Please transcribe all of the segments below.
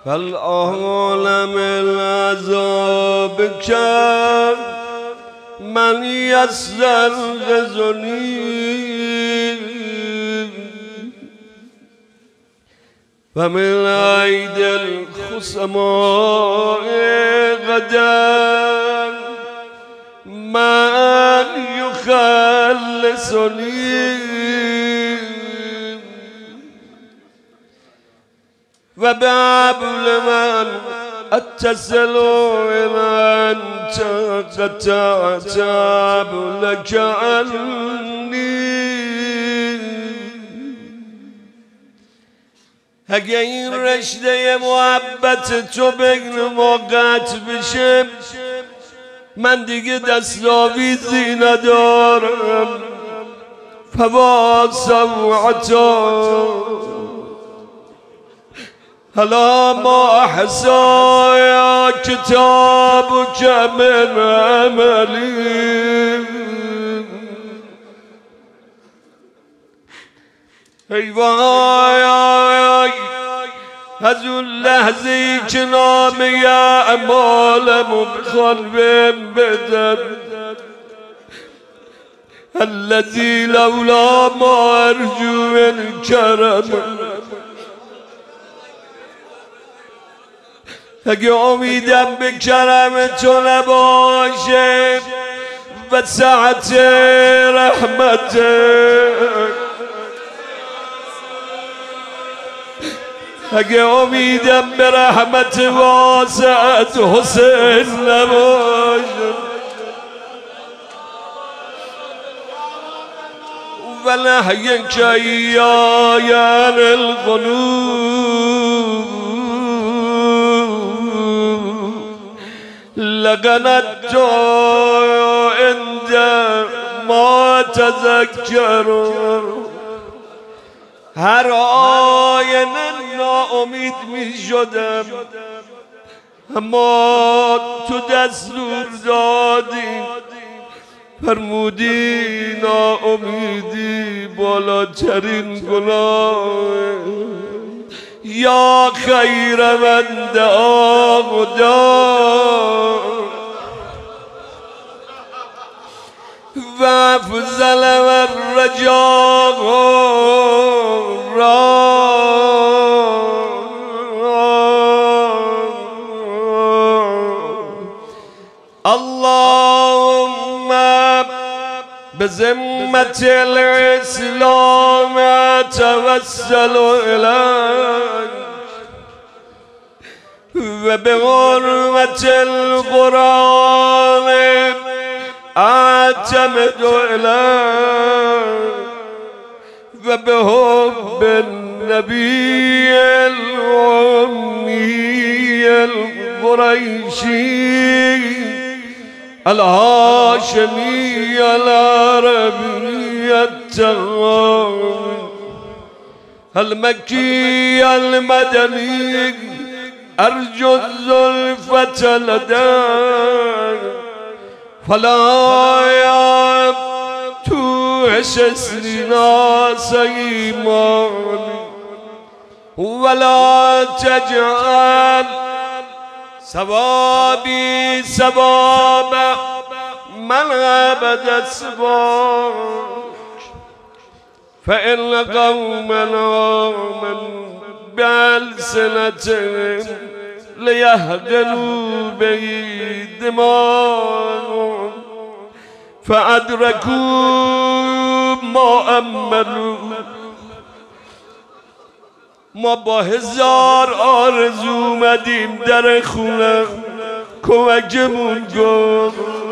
فالعالم العذاب کرد من یسر غزنی و من عید الخصماء غدا من یخلصنی و بعبل من اتصل من قطعت عبلك عنی. اگه این رشته محبت تو بین ما قطع بشه من دیگه دستاویزی ندارم. فوا سوعتا هلا ما احصایا کتابک من عملی. ای وای از اون لحظه‌ای که نامه اعمالمو بخوان بهم بدم الذی لولا ما ارجو من کرم. اگه امیدم به کرم تو نباشه و سعت رحمتك، اگه امیدم به رحمت واسعت حسین نباشه و نحیک ایای عن القلوب لقنت عند ما تذکرون. هر آینه ناامید می شدم اما تو دستور دادی فرمودی ناامیدی بالاترین گناه. یا خیر من دعا و افضل من رجا اللهم بذمة الإسلام أتوسل إليك وبحرمة القرآن أعتمد إليك وبحب النبي الأمي القريشي الهاشمي العربي التغامي المكي المدني أرجو الزلفة لديك فلا توحشني ناس إيماني ولا تجعل ثوابي ثواب من عبد سواك فإن قومنا من بألسنتهم ليهدلوا به دماءهم فأدركوا ما أملوا. ما با هزار آرزو اومدیم در خونه کمکمون کن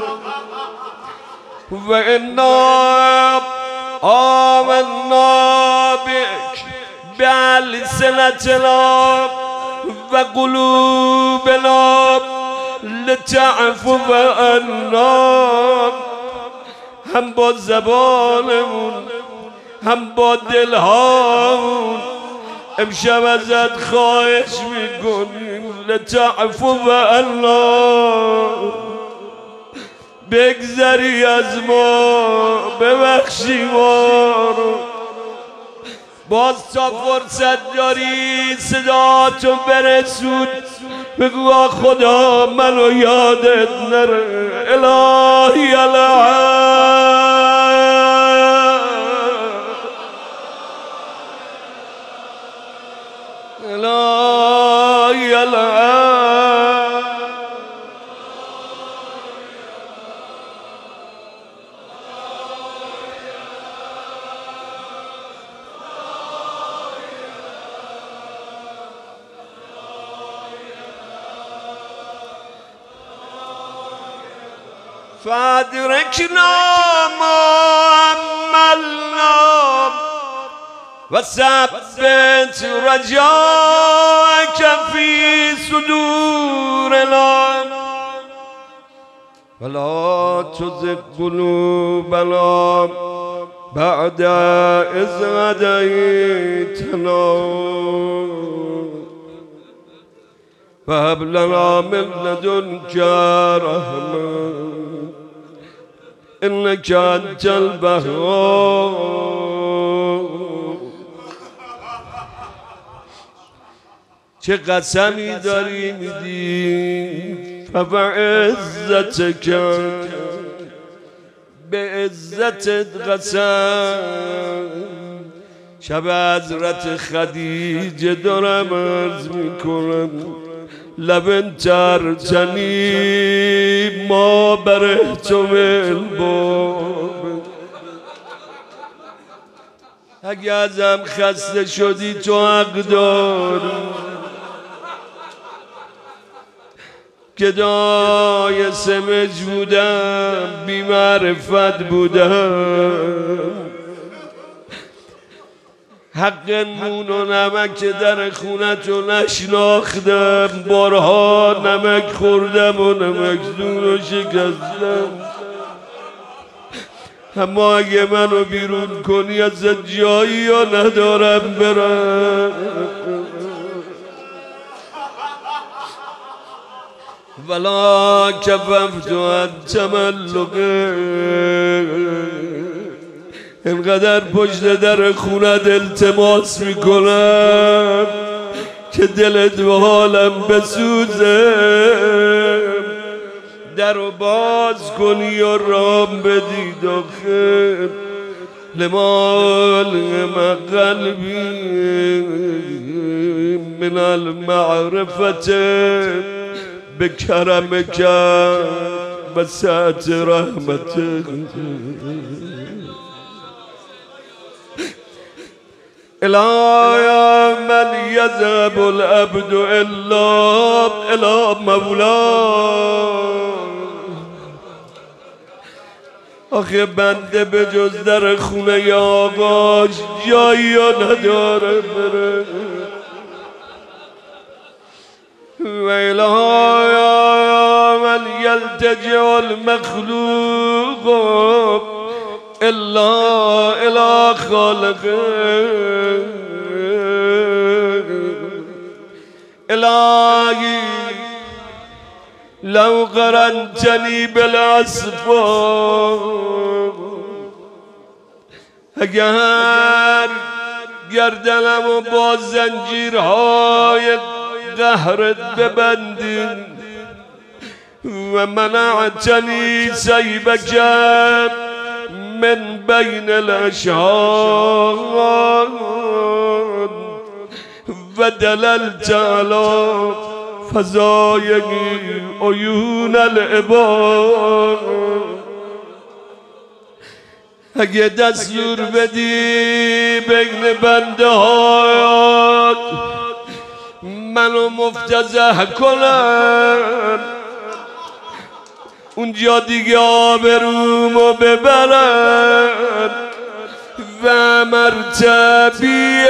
و انا آمنا بک بألسنتنا و قلوبنا لتعفو عنا. هم با زبانمون هم با دلهامون امشب ازت خواهش میکنیم لتعفو عنا، بگذری از ما، ببخشی ما رو، باز تا فرصت داری صدا تو برسون بگو خدا منو یادت نره الهی الهی فادركنا ما عملنا وثبت رجاءك في صدورنا ولا تزغ قلوبنا بعد إذ هديتنا وهب لنا من لدنك رحمة إنك أنت الوهاب. چه قسمی داری میدی فبعزتک به عزتت قسم شب حضرت خدیجه دارم عرض میکنم لبن ترتنی ما برهتم الباب. اگه ازم خسته شدی تو حق داری گدای سمج بودم بی معرفت بودم حق نون و نمک در خونتو نشناختم بارها نمک خوردم و نمک دون رو شکستم اما اگه منو بیرون کنی از جایی یا ندارم برم ولا کففت عن تملقه اینقدر پشت در خونت التماس میکنم که دلت به حالم بسوزه در رو باز کنی و رام بدی داخل لمالم قلبی من المعرفت بکرمک و سعت رحمتک إلى من يذهب العبد إلا إلى مولاه. آخه بنده به جز در خونه آقاش جایی نداره بره و إلى من يلتجئ المخلوق إلا إلى خالقه. إلهي لو قرنتني بالأسفار اگر گردنم و با زنجیرهای قهرت ببندی و منعتنی سیبک من بین الاشهاد و دللت علی فضایق عیون العباد. اگه دستور بدی بین بنده هات منو مفتضح کنن اونجا دیگه آبرومو ببرن و مرتبی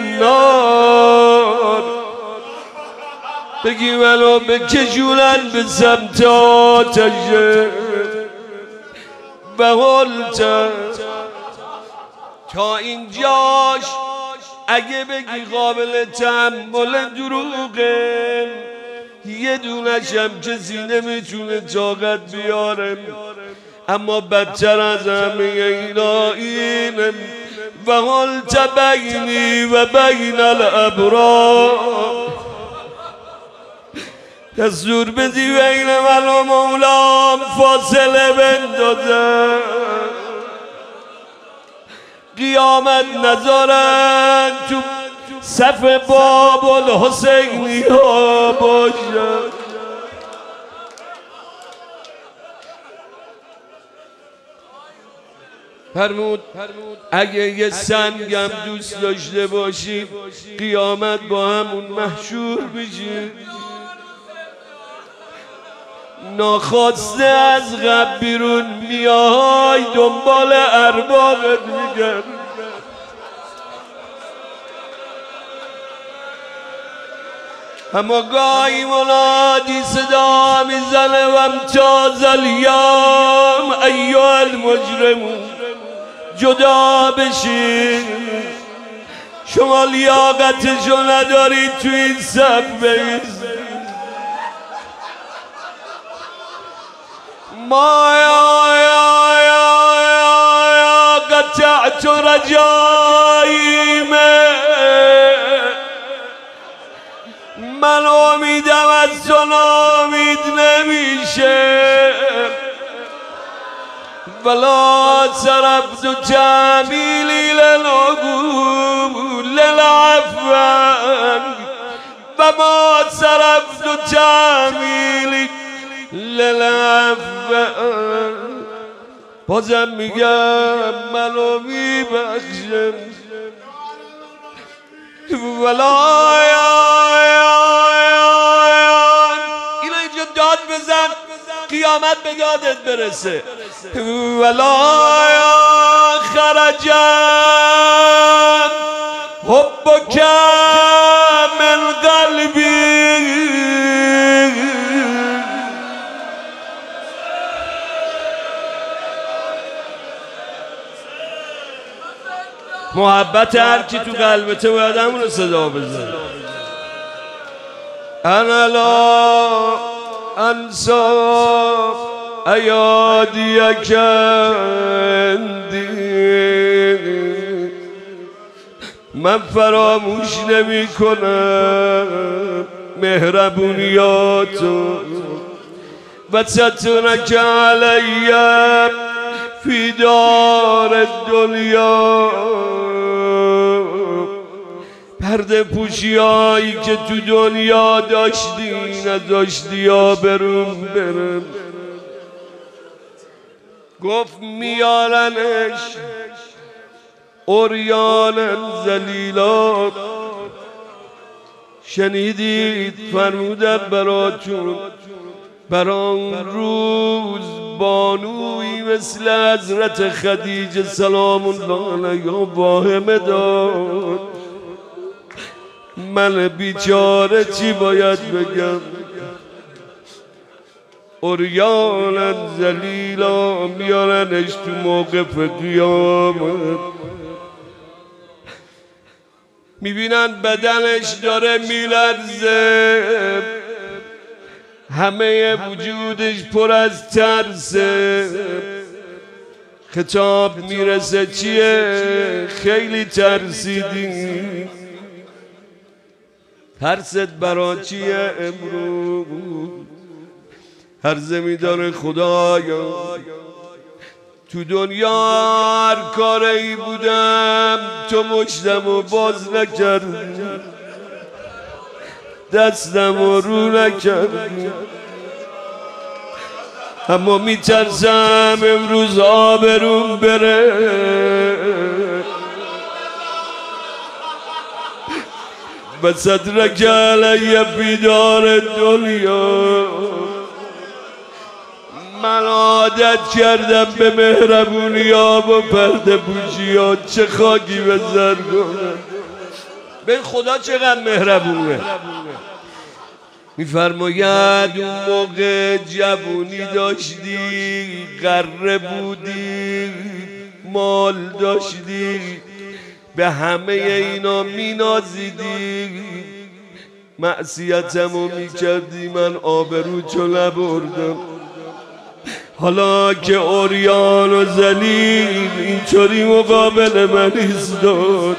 النار بگی منو بکشونن به سمت آتشه و حلت تا اینجاش اگه بگی قابل تحمل دروغه یه دونشم کسی نمیتونه طاقت بیاره اما بدتر از همه اینا اینه و قلت بینی و بین الابرار دستور بدی بین من و مولام فاصله بندازه قیامت نذارن تو صف باب الحسینی ها باشد. فرمود اگه یه سنگم دوست داشته باشی قیامت با همون محشور بشی. ناخواسته از قبل بیرون میای دنبال اربابت میگرد. اما گاهی منادی صدا میزنه و امتاز الیوم ایها المجرمون جدا بشین. شما لیاقتشو ندارید تو این صف بایستید. ما یا قطعت رجایی من امیدم از تو ناامید نمیشه. ولا صرفت جمیلی للعفو و ما صرفت جمیلی للعفو. بازم میگم منو میبخشم. ولا اینو اینجا داد بزن قیامت به یادت برسه. ولا خرجم حبک من قلبی محبت هر کی تو قلبته باید همون رو صدا بزن. انا لا انسا ایادیک اندی من فراموش نمی کنم مهربونیاتو و سترک علیم فی دار الدنیا. پرده پوشیایی که تو دنیا داشتی نداشتی آبروم برم. گفت میارنش عریانن ذلیلا. شنیدید فرمودن براتون بران روز بانوی مثل حضرت خدیجه سلام الله علیها واهمه داد. من بیچاره چی باید بگم؟ عریانا ذلیلا میارنش تو موقف قیامت. میبینن بدنش داره میلرزه همه وجودش پر از ترسه. خطاب میرسه چیه؟ خیلی ترسیدی. ترست برا چیه امروز؟ عرضه میداره خدایا تو دنیا هر کاری بودم تو مشتم و باز نکردی دستم و رو نکردی. اما میترسم امروز آبروم بره. و صدرک علی فی دار دنیا. من عادت کردم به مهربونی ها و پرده پوشی ها. چه خاکی به سر کنم. به خدا چقدر مهربونه. میفرماید اون موقع جوونی داشتی غره بودی مال داشتی به همه اینا مینازیدی معصیتمو میکردی من آبرو چو نبردم. حالا که اوریان و ذلیل اینطوری مقابل من ایستاد،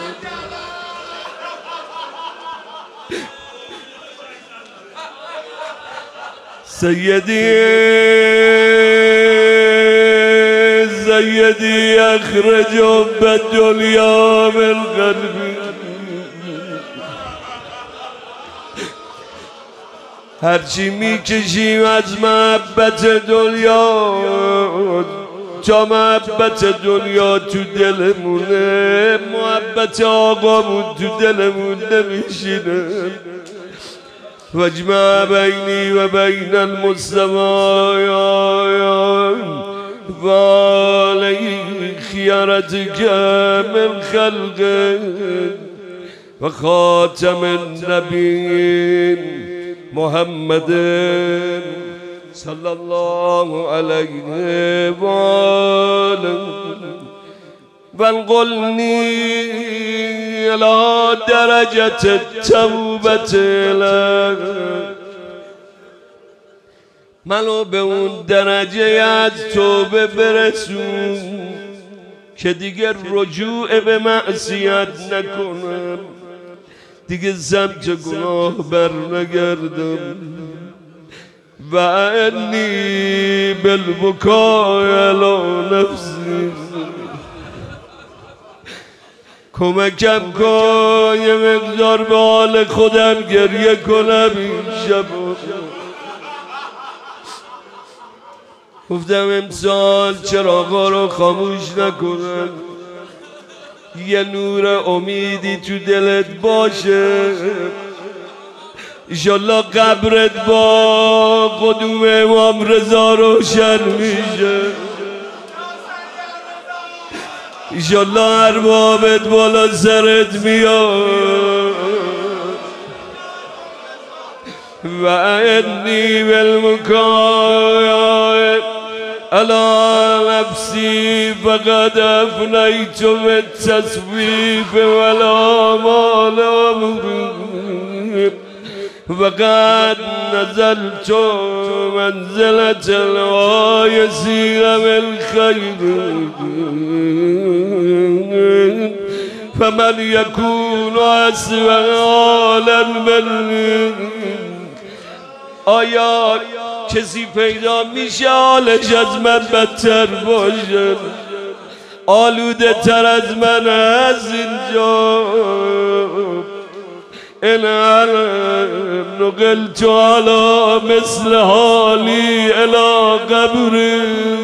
سیدی اخرج بالدنیا من قلبی. هرچی میکشیم از محبت دنیا تا محبت دنیا تو دلمونه، محبت آقامون تو دلمون نمیشینه. واجمع بینی و بین المستمعین و علی خیارتک من خلقه و خاتم النبیین محمد صلی الله علیه و آله و انقلنی الی درجة التوبة لك. منو به اون درجه از توبه برسون که دیگه رجوع به معصیت نکنم، دیگه سمت گناه بر نگردم. و انی بالبکای علی نفسی، کمکم کن یه مقدار به حال خودم گریه کنم این شب. گفتم امسال چراغا رو خاموش نکنم، یه نور امیدی تو دلت باشه. انشالله قبرت با قدوم امام رضا روشن میشه. انشالله اربابت بالا سرت میاد. و انی بالمکای علی نفسی فقد افنیت بالتصویف ولا مال امری وقد نزلت منزلة العایسین بالخیر فمن یکون اسوأ حالا منی. آیا کسی پیدا میشه حالش از من بدتر باشه، آلوده تر از من از اینجا؟ این علم نقلت على مثل حالی الى قبری.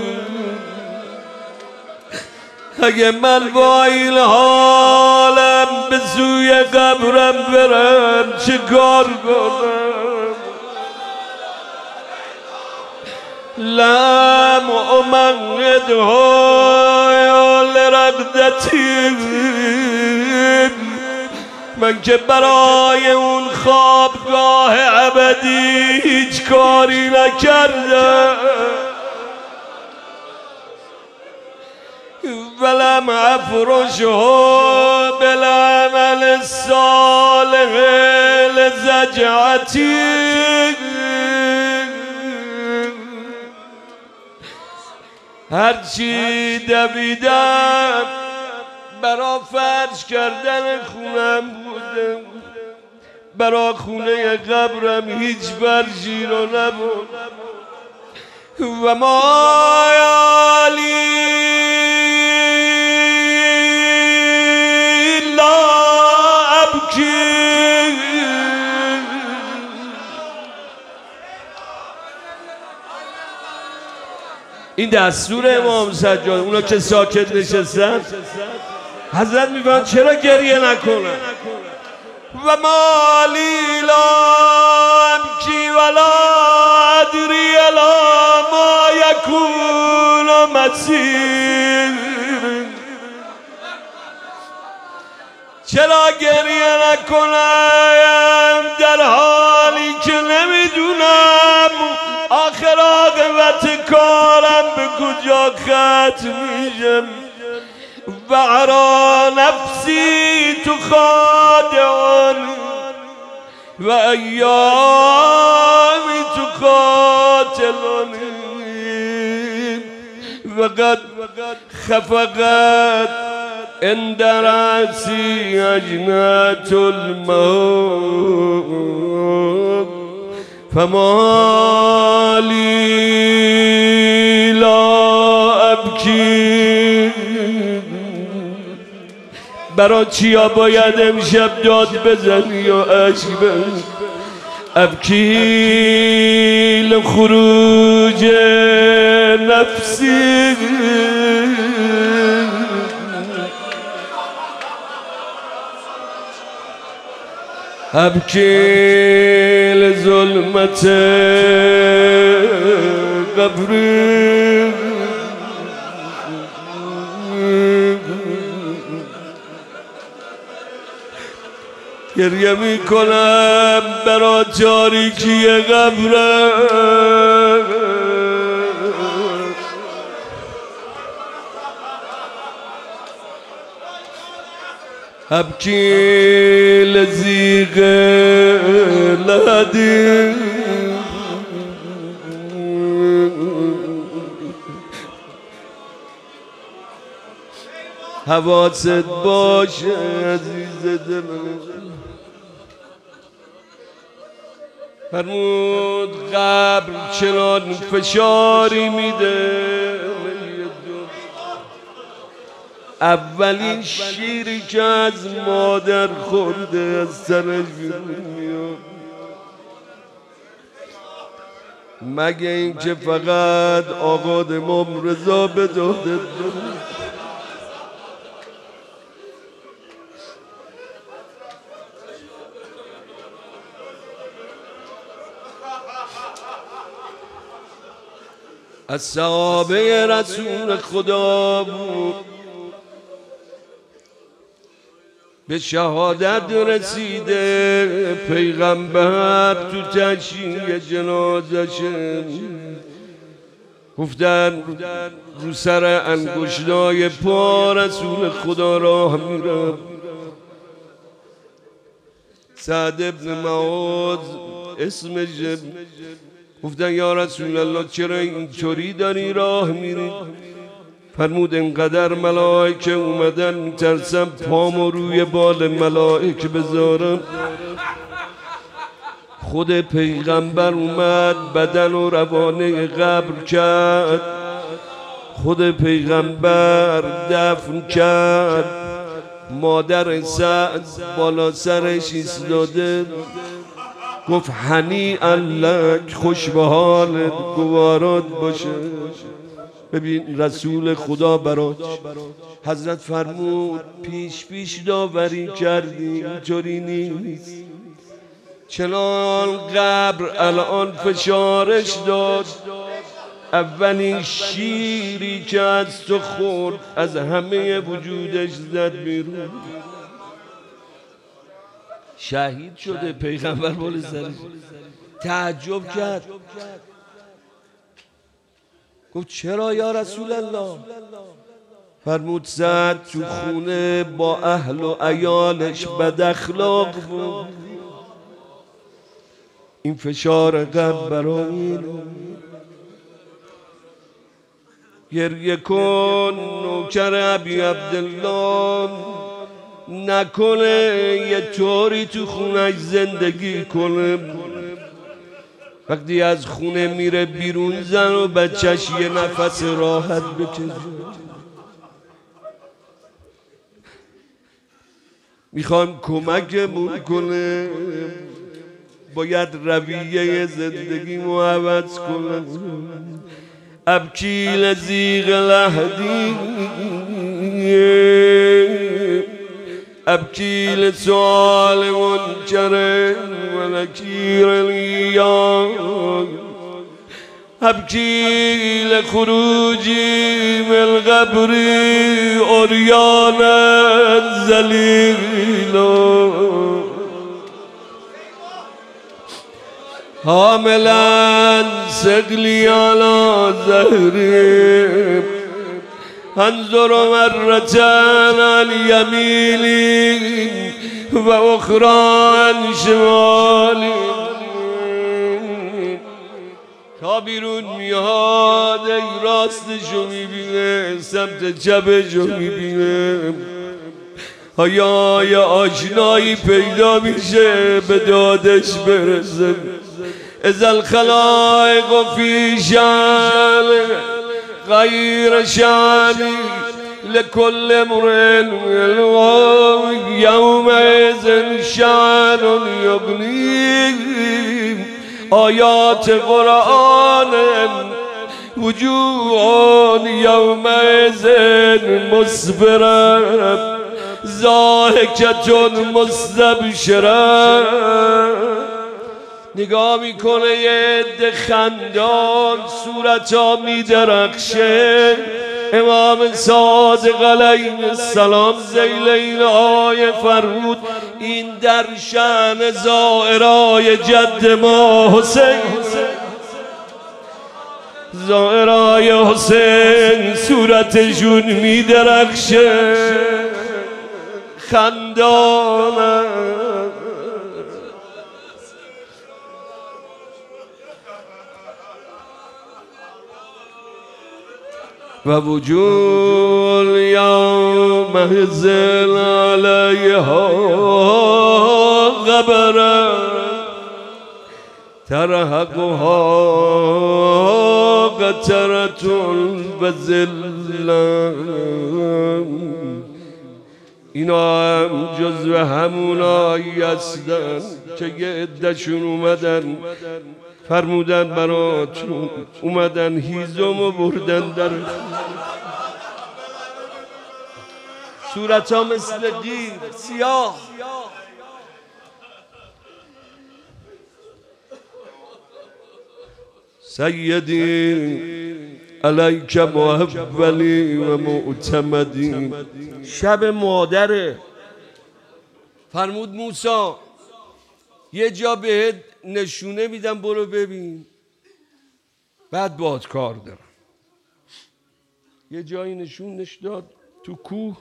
اگه من با این حالم به سوی قبرم برم چه کار کنم؟ لم امهدها لرقدتی، من که برای اون خوابگاه ابدی هیچ کاری نکردم. ولم افرشها بالعمل الصالح لزجعتی، هرچی دویدم برا فرش کردن خونم بودم، برا خونه قبرم هیچ فرشی رو نبود. و ما یالی لا ابکی، این دستور امام سجاد. اونا که ساکت نشستن حضرت میفرمایند چرا گریه نکنن؟ و مالی لا ابکی ولا ادری الا ما یکون مسیر. چرا گریه نکنم در حالی که نمیدونم آخر عاقبت کارم به کجا ختم میشه؟ و ارا نفسی تخادعنی و ایامی تقاتلنی. وقد خفقت عند رأسي أجنة الموت فما لي لا أبكي. برای چیا باید امشب داد بزنی یا عشق بزنی؟ ابکی لخروج نفسی ابکی لظلمت قبری گریه می کنم برا تاریکی قبرم ابکی لزیغ لحدی حواست باشه عزیز دل فرمود قبر چنان فشاری میده اولین شیری که از مادر خورده از سرش بیرون میاد مگه این که فقط آقا امام رضا به داده از صحابه رسول خدا بود به شهادت رسیده پیغمبر تو تشییع جنازشه گفتن رو سر انگشتای پا رسول خدا راه میرم سعد ابن معاذ اسمش گفتن یا رسول الله چرا اینطوری داری راه میری؟ فرمود انقدر ملائکه اومدن میترسم پامو روی بال ملائکه بذارم. خود پیغمبر اومد بدن و روانه قبر کرد خود پیغمبر دفن کرد مادر سعد بالا سرش ایستاده گفت هنیئا لک خوش به حالت گوارات باشه. ببین رسول خدا برات حضرت فرمود پیش داوری کردی اینطوری نیست چنان قبر الان فشارش داد اولین شیری که از تو خورد از همه وجودش زد بیرون شهید شده پیغمبر بول سرش تعجب کرد گفت چرا یا رسول الله؟ فرمود سعد تو خونه با اهل و عیالش بد اخلاق بود این فشار قبر برای گریه کن نوکر ابی عبدالله نکنه یه طوری تو خونش زندگی کنه وقتی از خونه میره بیرون زن و بچهش یه نفس راحت بکشه میخوام کمکمون کنه باید رویه زندگی مو عوض کنه ابکی لزیغ لحدی ابکی لسؤال منکر و نکیر الایام ابکی لخروجی من قبر عریانا ذلیلا حاملا ثقلی علی ظهری انظر مرة عن يميني وأخرى عن شمالي تا بیرون میاد ای راستشو میبینه، سمت چپشو میبینه. آیا یه آشنایی پیدا میشه به دادش برسه. اذا الخلائق فی شأن غیر شأنی لكل امرئ یومئذ شأن یغنیه. آیات قرآن وجوه یومئذ مسفرة ضاحکة مستبشرة. نگاه میکنه یه عده خندان، صورتا میدرخشه. امام صادق علیه السلام ذیل این آیه فرمود این در شأن زائرای جد ما حسین. زائرای حسین صورتشون میدرخشه، خندانه. و وجوه الیوم حزن علیها غبرة ترهقها قترة و ذلة. اینا هم جزو همونایی هستن که یه عده‌شون اومدن فرمودن براتون، اومدن هیزمو بردن در صورت ها مثل قیر سیاه. سیدی علیک محولی و معتمدی. شب مادره. فرمود موسی یه جا بهت نشونه میدم برو ببین، بعد باهات کار دارم. یه جایی نشونش داد تو کوه،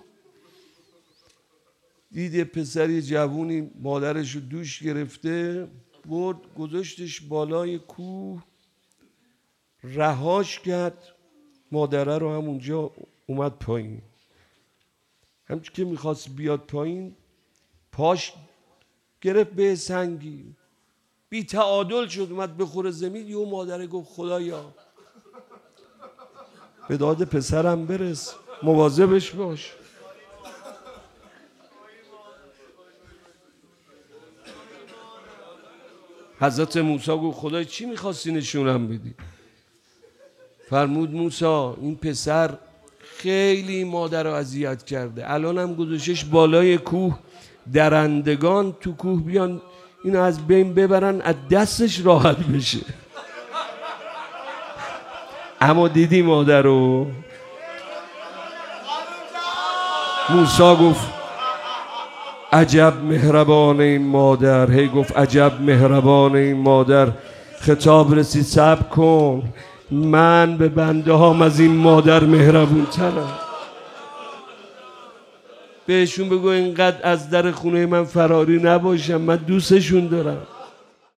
دید یه پسری جوونی مادرش رو دوش گرفته، برد گذاشتش بالای کوه، رهاش کرد، مادره رو همونجا اومد پایین. همچون که میخواست بیاد پایین پاش گرفت به سنگی، بی تعادل شد اومد بخوره زمین. یه مادره گفت خدایا به داد پسرم برس، مواظبش باش. حضرت موسی گفت خدای چی میخواستی نشونم بدی؟ فرمود موسی این پسر خیلی مادر رو اذیت کرده، الان هم گذاشتش بالای کوه، درندگان تو کوه بیان اینو از بین ببرن از دستش راحت بشه. اما دیدی مادر رو؟ موسی گفت عجب مهربان این مادر. هی گفت عجب مهربان این مادر. خطاب رسید صبر کن، من به بنده هام از این مادر مهربون ترم. بهشون بگو اینقدر از در خونه من فراری نباشم، من دوستشون دارم.